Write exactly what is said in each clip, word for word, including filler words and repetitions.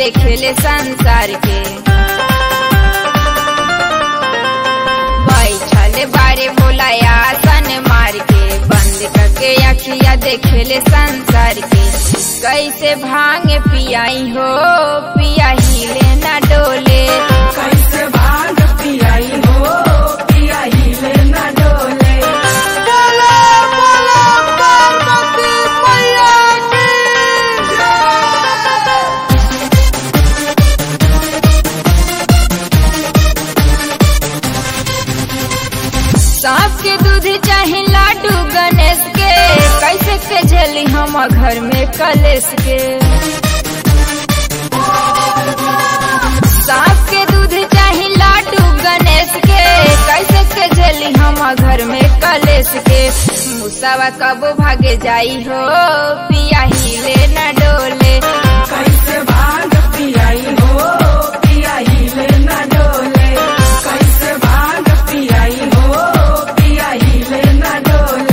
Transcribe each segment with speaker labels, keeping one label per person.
Speaker 1: देखेले संसार के। बैठल बारे भोला आसन मार के, बंद करके अखिया देखेले संसार के। कैसे भांग पियाई हो पिया हिले न डोले,
Speaker 2: कैसे भांग पियाई हो पिया हिले न डोले।
Speaker 1: सांप के दूध चाहे लाडू गणेश के, कैसे के झेली हम घर में कलेश के। सांप के दूध चाहे लाडू गणेश के, कैसे के झेली हम घर में कलेश के। मुसावा कब भागे जाई हो पिया हिले न डोले,
Speaker 2: कैसे भांग पियाई हो पिया हिले न डोले। कैसे भांग पियाई हो पिया हिले न डोले।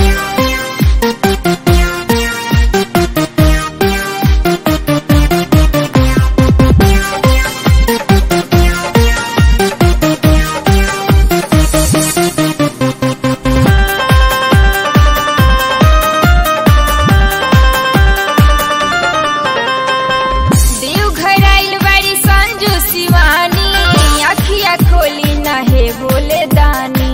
Speaker 1: खोली नहे बोले दानी,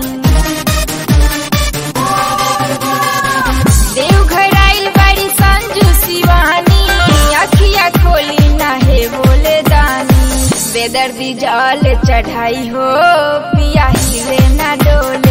Speaker 1: देवघर आइल बड़ी संजू शिवानी, अखिया खोली नहे बोले दानी। बेदर्दी जल चढ़ाई हो पिया हिले न डोले।